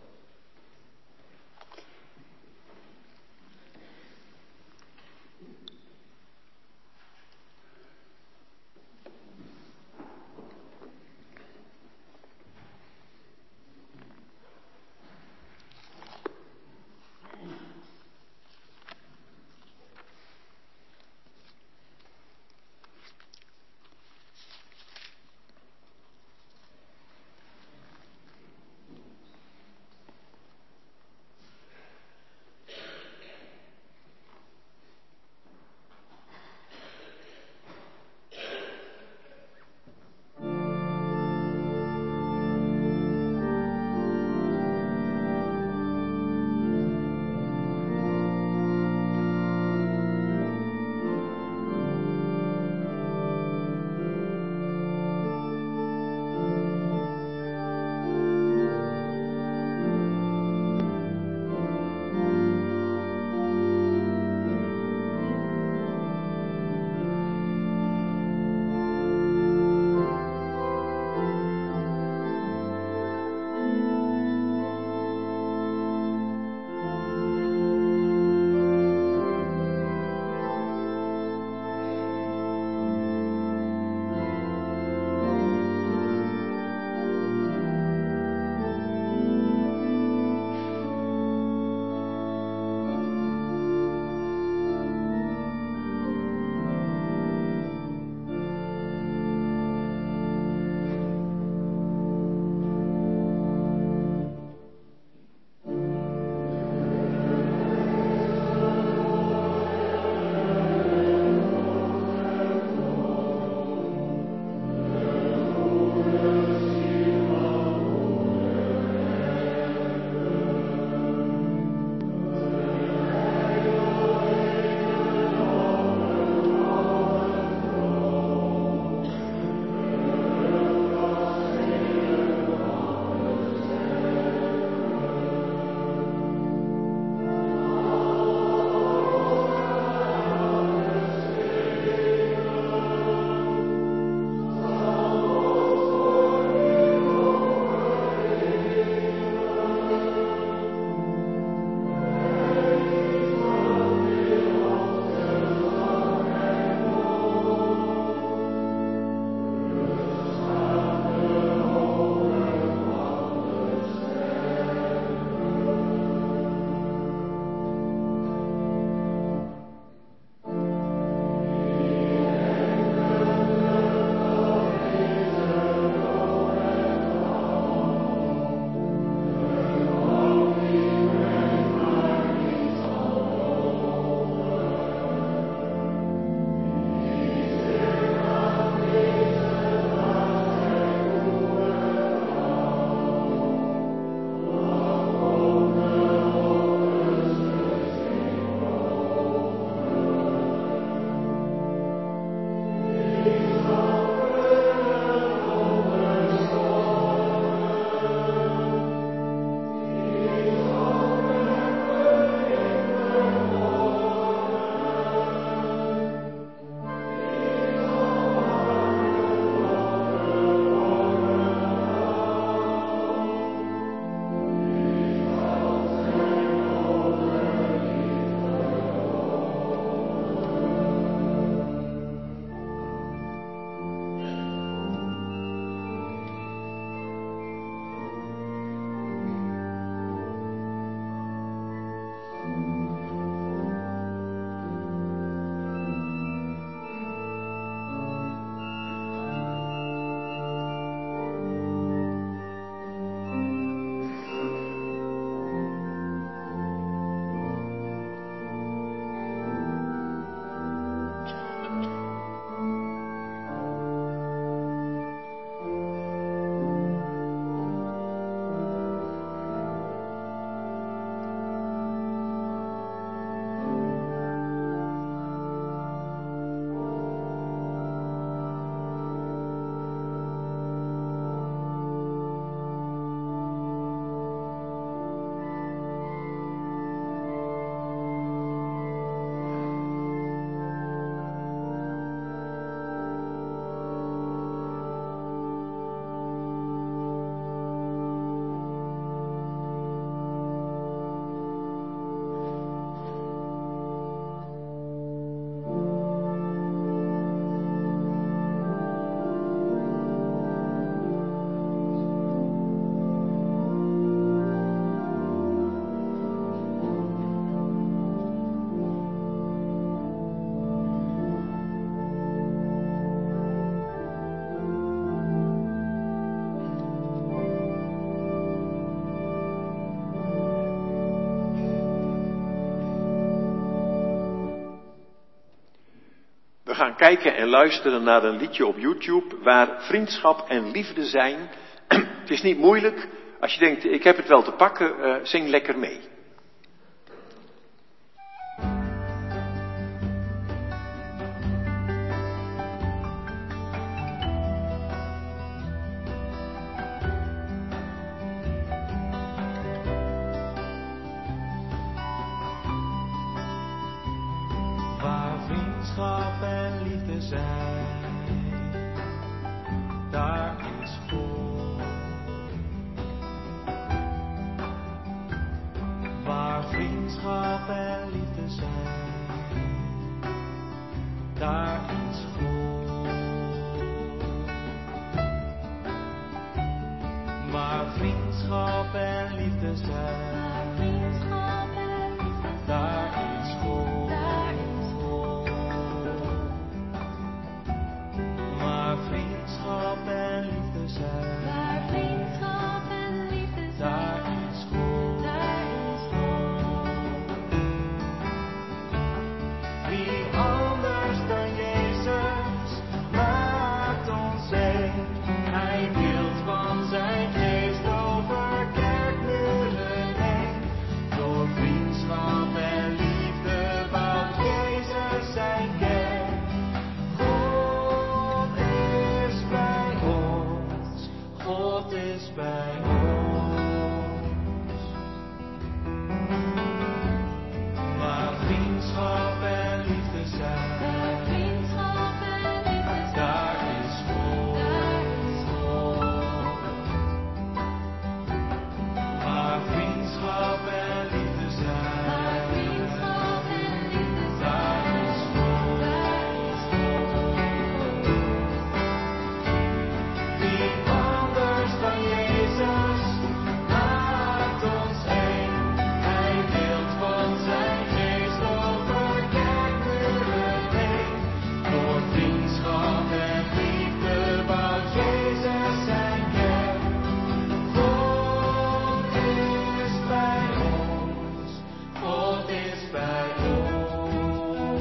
S2: gaan kijken en luisteren naar een liedje op YouTube waar vriendschap en liefde zijn. Het is niet moeilijk. Als je denkt, ik heb het wel te pakken, uh, zing lekker mee.
S4: Waar vriendschap en liefde zijn, daar is God. Waar vriendschap en liefde zijn, daar is God. Waar vriendschap en liefde zijn, daar is God. Waar vriendschap en liefde zijn, waar vriendschap en liefde zijn, daar is God, daar is God. Wie anders dan Jezus maakt ons één. Hij deelt van zijn geest over kerkmuren heen. Door vriendschap en liefde bouwt Jezus zijn kerk. God is bij ons. Waar vriendschap en liefde zijn, waar vriendschap en liefde zijn, daar is God, daar is God. Waar vriendschap en liefde zijn, waar vriendschap en liefde zijn, daar is God, daar is God. Wie anders dan Jezus maakt ons één. Hij deelt van zijn geest over kerkmuren heen. Door vriendschap en liefde bouwt Jezus zijn kerk. God is bij ons. God is bij ons.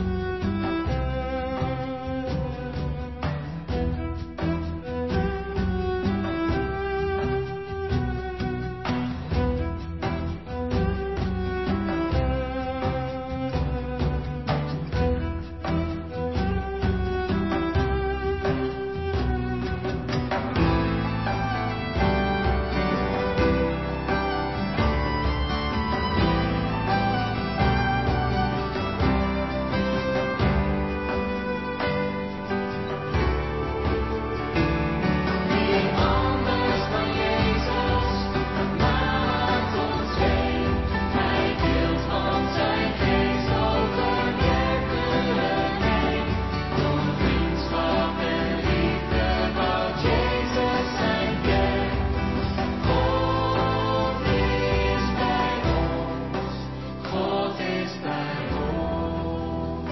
S4: Wie anders dan Jezus maakt ons één. Hij deelt van zijn geest over kerkmuren heen. Door vriendschap en liefde bouwt Jezus zijn kerk. God is bij ons. God is bij ons.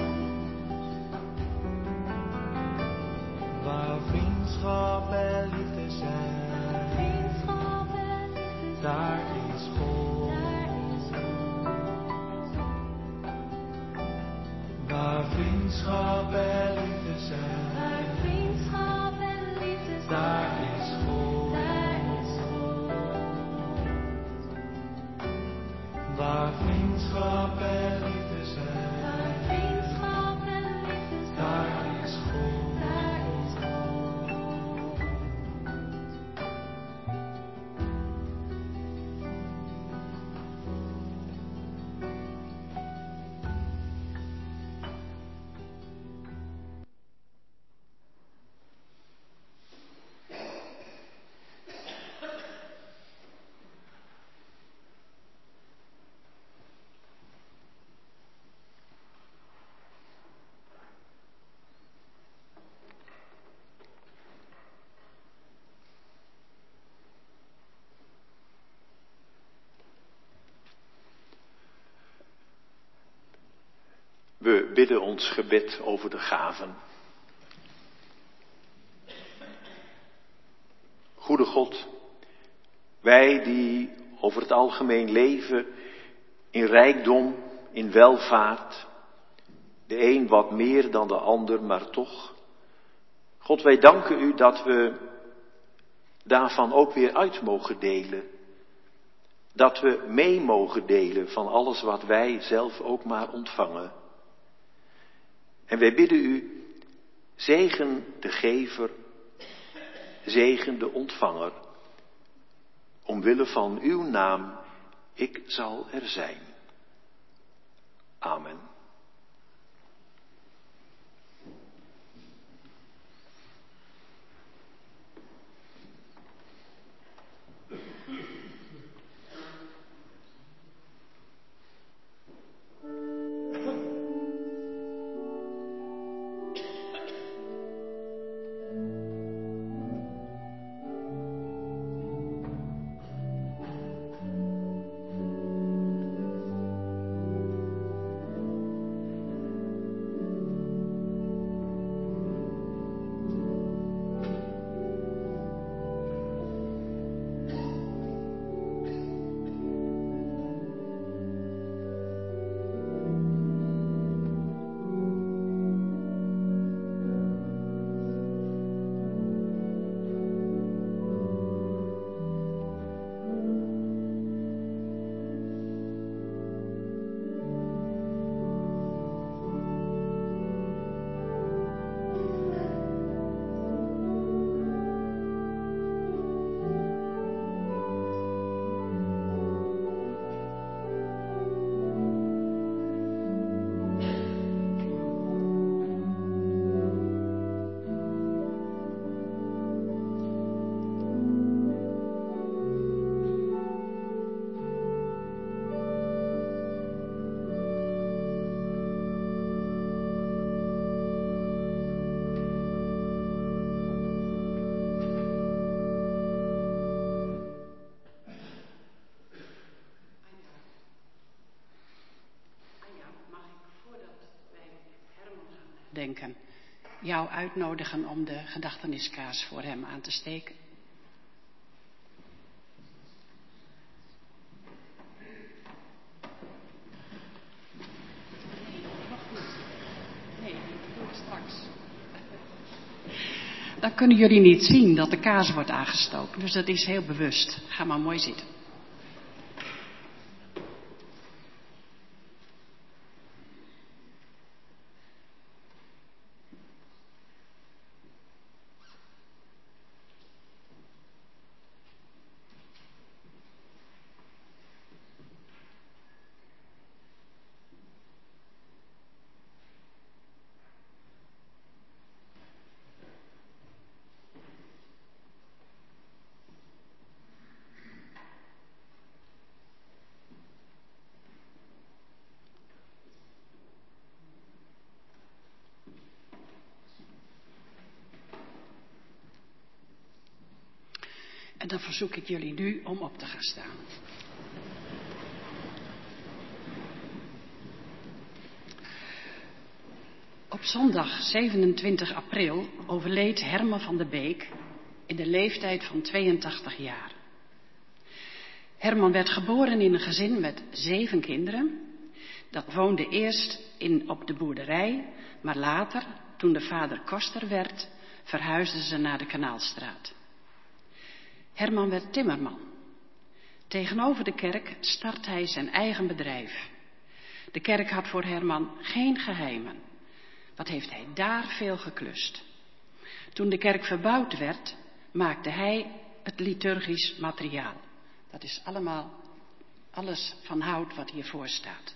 S4: Waar vriendschap en liefde zijn, vriendschap en liefde zijn, daar is God, daar is God. Waar vriendschap en liefde zijn, waar vriendschap en liefde zijn, daar is God, daar is God. Waar vriendschap en liefde zijn, waar vriendschap en liefde zijn, daar is God, daar is God.
S2: We bidden ons gebed over de gaven. Goede God, wij die over het algemeen leven in rijkdom, in welvaart,
S5: De een wat meer dan de ander, maar toch. God, wij danken u dat we daarvan ook weer uit mogen delen. Dat we mee mogen delen van alles wat wij zelf ook maar ontvangen. En wij bidden u, zegen de gever, zegen de ontvanger. Omwille van uw naam, ik zal er zijn. Amen.
S1: Denken, jou uitnodigen om de gedachtenniskaars voor hem aan te steken. Nee, dat doe ik straks. Dan kunnen jullie niet zien dat de kaars wordt aangestoken, dus dat is heel bewust. Ga maar mooi zitten. En dan verzoek ik jullie nu om op te gaan staan. Op zondag zevenentwintig april overleed Herman van der Beek in de leeftijd van tweeëntachtig jaar. Herman werd geboren in een gezin met zeven kinderen. Dat woonde eerst in, op de boerderij, maar later, toen de vader koster werd, verhuisden ze naar de Kanaalstraat. Herman werd timmerman. Tegenover de kerk start hij zijn eigen bedrijf. De kerk had voor Herman geen geheimen. Wat heeft hij daar veel geklust. Toen de kerk verbouwd werd, maakte hij het liturgisch materiaal. Dat is allemaal, alles van hout wat hiervoor staat.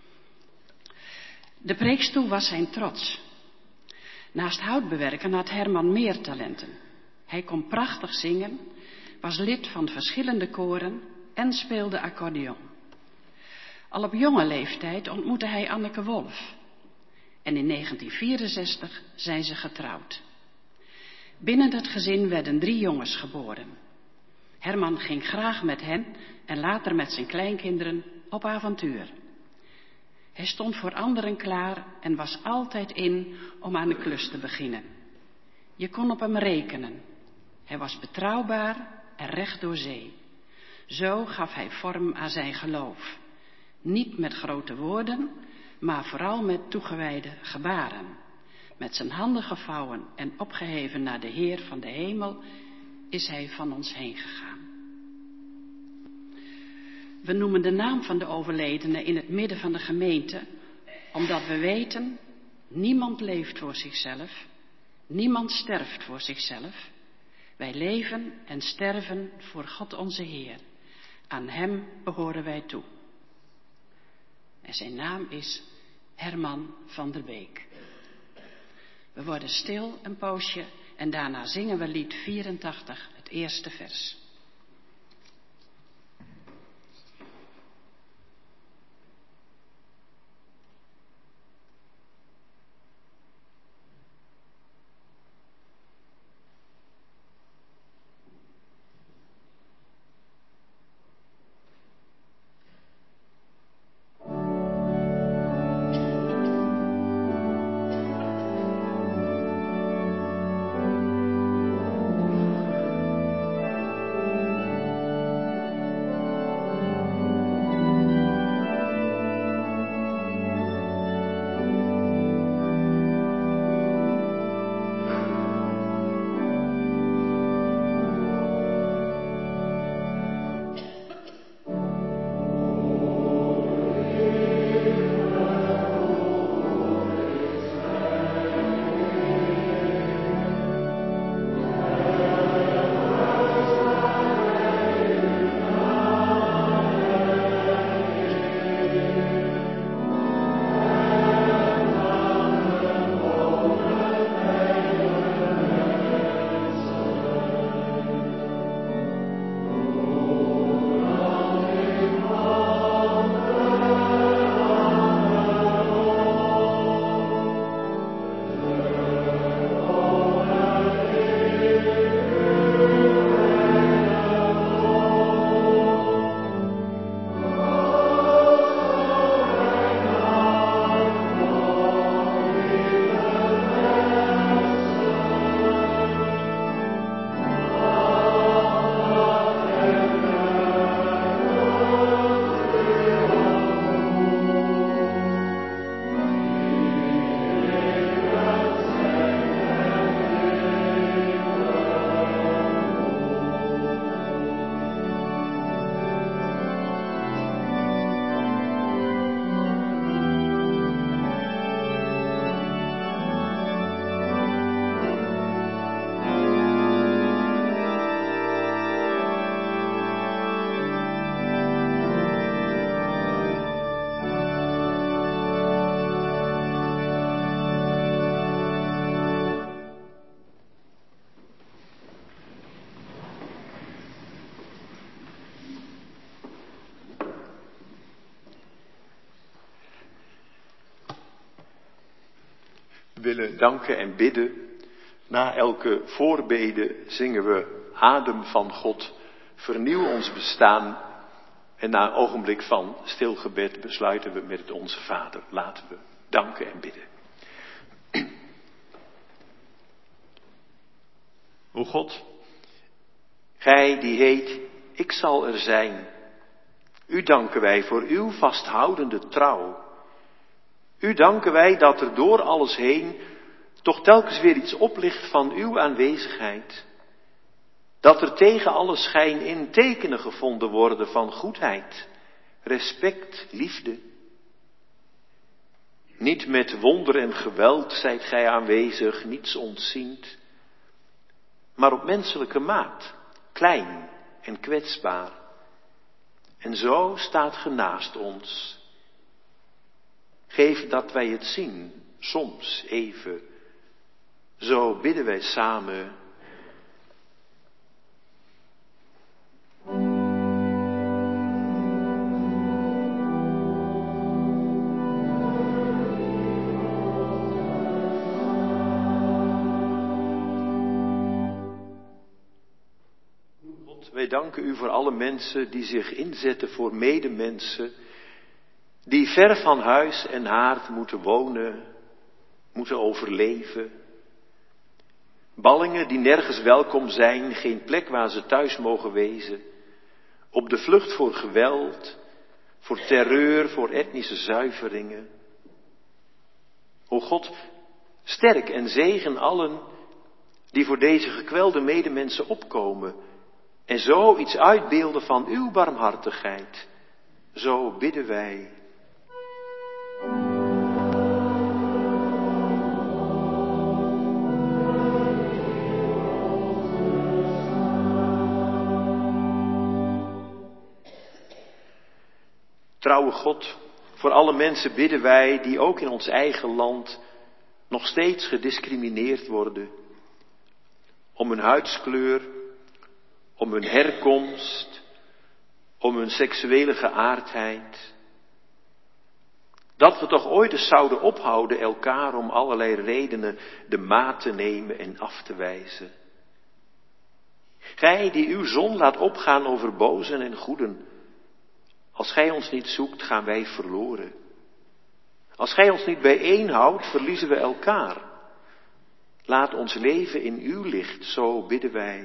S1: De preekstoel was zijn trots. Naast houtbewerken had Herman meer talenten. Hij kon prachtig zingen, was lid van verschillende koren en speelde accordeon. Al op jonge leeftijd ontmoette hij Anneke Wolf. En in negentien vierenzestig zijn ze getrouwd. Binnen het gezin werden drie jongens geboren. Herman ging graag met hen en later met zijn kleinkinderen op avontuur. Hij stond voor anderen klaar en was altijd in om aan de klus te beginnen. Je kon op hem rekenen. Hij was betrouwbaar en recht door zee. Zo gaf hij vorm aan zijn geloof. Niet met grote woorden, maar vooral met toegewijde gebaren. Met zijn handen gevouwen en opgeheven naar de Heer van de hemel is hij van ons heen gegaan. We noemen de naam van de overledene in het midden van de gemeente, omdat we weten, niemand leeft voor zichzelf, niemand sterft voor zichzelf. Wij leven en sterven voor God onze Heer. Aan hem behoren wij toe. En zijn naam is Herman van der Beek. We worden stil een poosje en daarna zingen we lied vierentachtig, het eerste vers.
S5: We willen danken en bidden. Na elke voorbede zingen we Adem van God, vernieuw ons bestaan. En na een ogenblik van stilgebed besluiten we met het Onze Vader. Laten we danken en bidden. O God, Gij die heet, ik zal er zijn. U danken wij voor uw vasthoudende trouw. U danken wij dat er door alles heen toch telkens weer iets oplicht van uw aanwezigheid. Dat er tegen alle schijn in tekenen gevonden worden van goedheid, respect, liefde. Niet met wonder en geweld zijt gij aanwezig, niets ontziend, maar op menselijke maat, klein en kwetsbaar. En zo staat ge naast ons. Geef dat wij het zien, soms even. Zo bidden wij samen. God, wij danken u voor alle mensen die zich inzetten voor medemensen, die ver van huis en haard moeten wonen, moeten overleven. Ballingen die nergens welkom zijn, geen plek waar ze thuis mogen wezen. Op de vlucht voor geweld, voor terreur, voor etnische zuiveringen. God, sterk en zegen allen die voor deze gekwelde medemensen opkomen en zo iets uitbeelden van uw barmhartigheid. Zo bidden wij. Trouwe God, voor alle mensen bidden wij die ook in ons eigen land nog steeds gediscrimineerd worden. Om hun huidskleur, om hun herkomst, om hun seksuele geaardheid. Dat we toch ooit eens zouden ophouden elkaar om allerlei redenen de maat te nemen en af te wijzen. Gij die uw zon laat opgaan over bozen en goeden. Als gij ons niet zoekt, gaan wij verloren. Als gij ons niet bijeenhoudt, verliezen we elkaar. Laat ons leven in uw licht, zo bidden wij.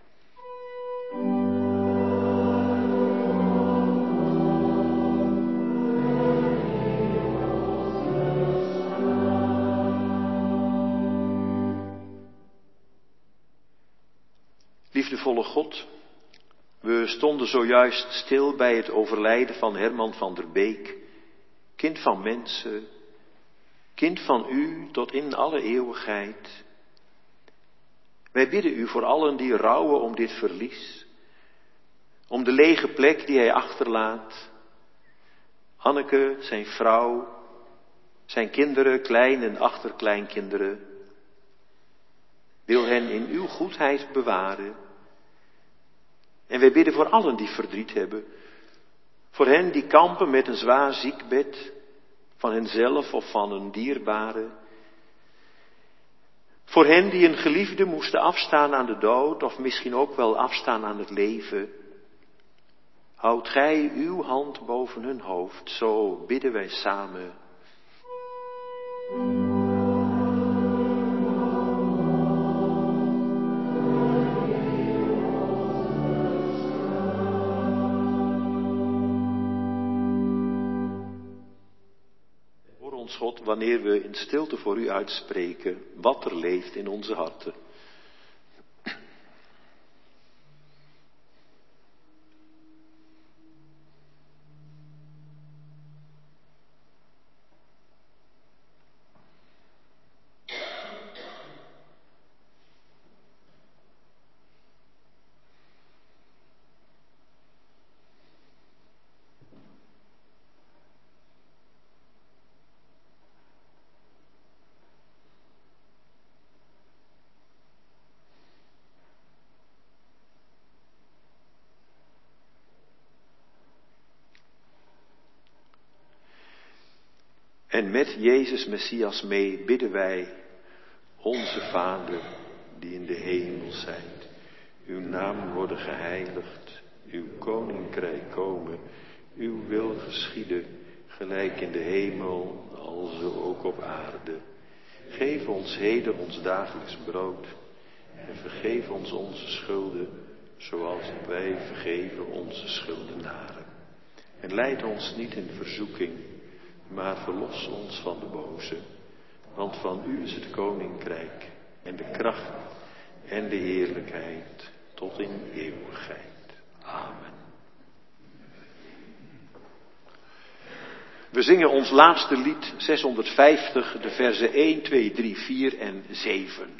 S5: Liefdevolle God, we stonden zojuist stil bij het overlijden van Herman van der Beek, kind van mensen, kind van u tot in alle eeuwigheid. Wij bidden u voor allen die rouwen om dit verlies, om de lege plek die hij achterlaat. Anneke, zijn vrouw, zijn kinderen, klein- en achterkleinkinderen. Wil hen in uw goedheid bewaren. En wij bidden voor allen die verdriet hebben. Voor hen die kampen met een zwaar ziekbed, van henzelf of van een dierbare. Voor hen die een geliefde moesten afstaan aan de dood, of misschien ook wel afstaan aan het leven. Houd gij uw hand boven hun hoofd, zo bidden wij samen. God, wanneer we in stilte voor u uitspreken wat er leeft in onze harten. En met Jezus Messias mee bidden wij, onze Vader, die in de hemel zijt. Uw naam worden geheiligd, uw koninkrijk komen, uw wil geschieden, gelijk in de hemel, alzo ook op aarde. Geef ons heden ons dagelijks brood en vergeef ons onze schulden, zoals wij vergeven onze schuldenaren. En leid ons niet in verzoeking, maar verlos ons van de boze. Want van u is het koninkrijk en de kracht en de heerlijkheid tot in eeuwigheid. Amen. We zingen ons laatste lied zeshonderdvijftig, de verzen één, twee, drie, vier en zeven.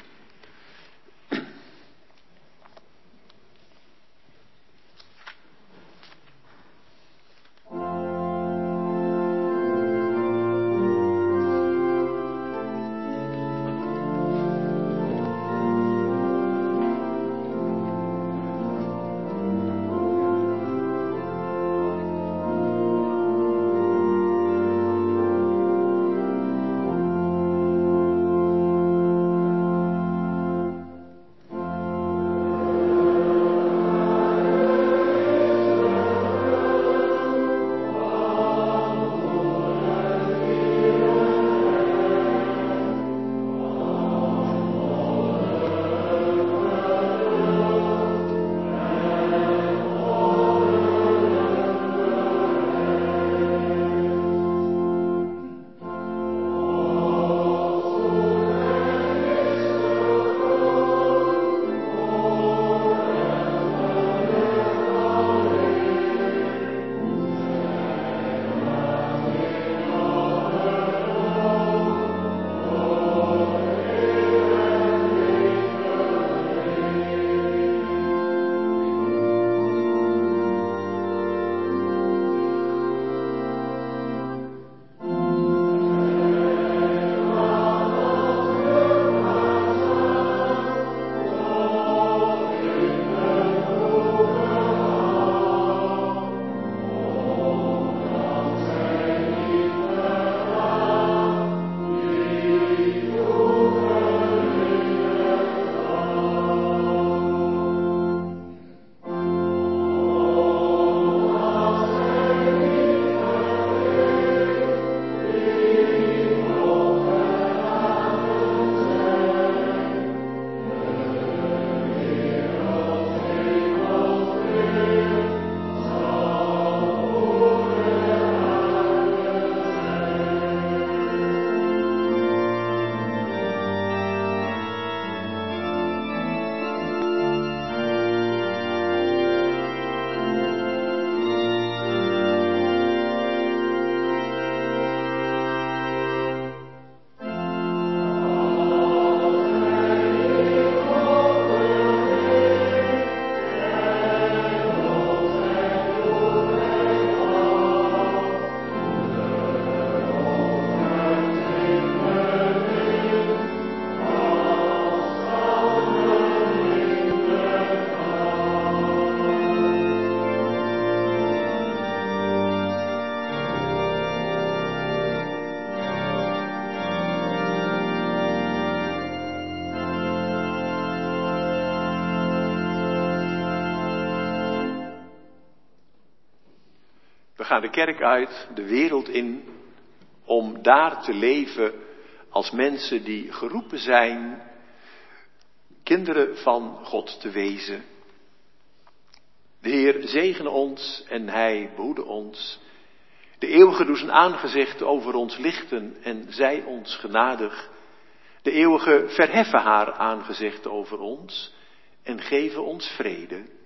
S5: gaan de kerk uit, de wereld in, om daar te leven als mensen die geroepen zijn kinderen van God te wezen. De Heer zegene ons en Hij behoede ons. De eeuwige doet zijn aangezicht over ons lichten en zij ons genadig. De eeuwige verheffen haar aangezicht over ons en geven ons vrede.